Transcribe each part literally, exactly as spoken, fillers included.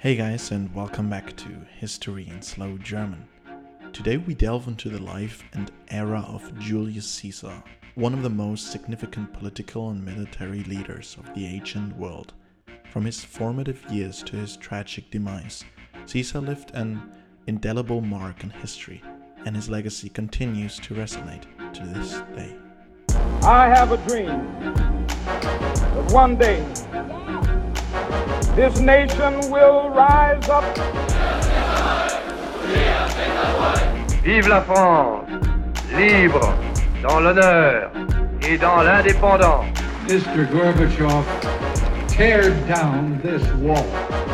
Hey guys, and welcome back to History in Slow German. Today we delve into the life and era of Julius Caesar, one of the most significant political and military leaders of the ancient world. From his formative years to his tragic demise, Caesar left an indelible mark in history, and his legacy continues to resonate to this day. I have a dream that one day this nation will rise up. Vive la France, libre, dans l'honneur et dans l'indépendance. Mister Gorbachev, tear down this wall.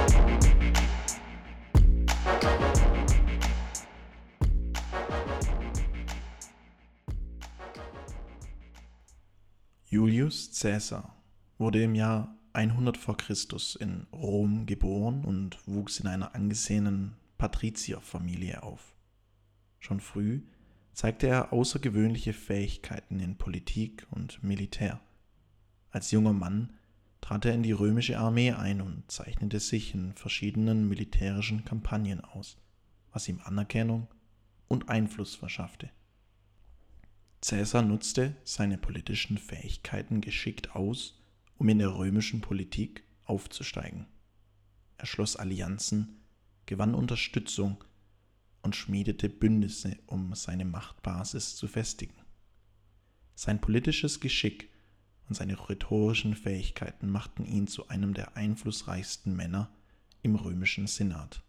Julius Caesar wurde im Jahr hundert vor Christus in Rom geboren und wuchs in einer angesehenen Patrizierfamilie auf. Schon früh zeigte er außergewöhnliche Fähigkeiten in Politik und Militär. Als junger Mann trat er in die römische Armee ein und zeichnete sich in verschiedenen militärischen Kampagnen aus, was ihm Anerkennung und Einfluss verschaffte. Caesar nutzte seine politischen Fähigkeiten geschickt aus, um in der römischen Politik aufzusteigen. Er schloss Allianzen, gewann Unterstützung und schmiedete Bündnisse, um seine Machtbasis zu festigen. Sein politisches Geschick und seine rhetorischen Fähigkeiten machten ihn zu einem der einflussreichsten Männer im römischen Senat.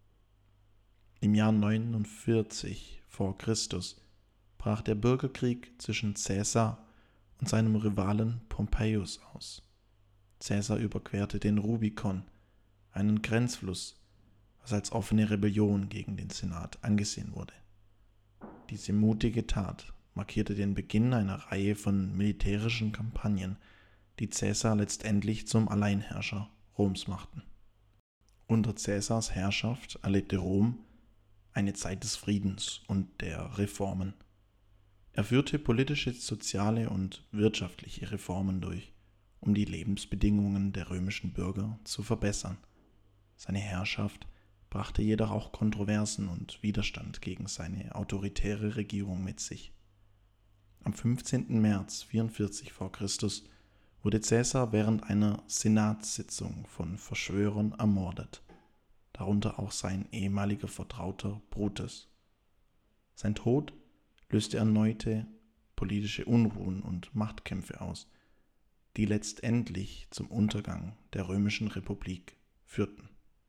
Im Jahr neunundvierzig vor Christus brach der Bürgerkrieg zwischen Caesar und seinem Rivalen Pompeius aus. Caesar überquerte den Rubikon, einen Grenzfluss, was als offene Rebellion gegen den Senat angesehen wurde. Diese mutige Tat markierte den Beginn einer Reihe von militärischen Kampagnen, die Caesar letztendlich zum Alleinherrscher Roms machten. Unter Caesars Herrschaft erlebte Rom eine Zeit des Friedens und der Reformen. Er führte politische, soziale und wirtschaftliche Reformen durch, um die Lebensbedingungen der römischen Bürger zu verbessern. Seine Herrschaft brachte jedoch auch Kontroversen und Widerstand gegen seine autoritäre Regierung mit sich. Am fünfzehnten März vierundvierzig vor Christus wurde Caesar während einer Senatssitzung von Verschwörern ermordet, darunter auch sein ehemaliger Vertrauter Brutus. Sein Tod löste erneute politische Unruhen und Machtkämpfe aus, die letztendlich zum Untergang der römischen Republik führten.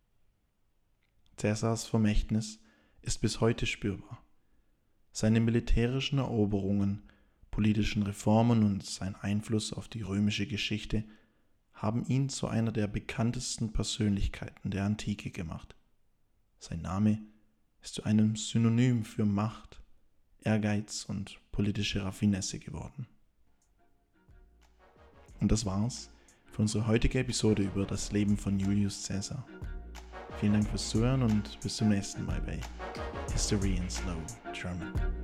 Caesars Vermächtnis ist bis heute spürbar. Seine militärischen Eroberungen, politischen Reformen und sein Einfluss auf die römische Geschichte haben ihn zu einer der bekanntesten Persönlichkeiten der Antike gemacht. Sein Name ist zu einem Synonym für Macht, Ehrgeiz und politische Raffinesse geworden. Und das war's für unsere heutige Episode über das Leben von Julius Caesar. Vielen Dank fürs Zuhören und bis zum nächsten Mal bei History in Slow German.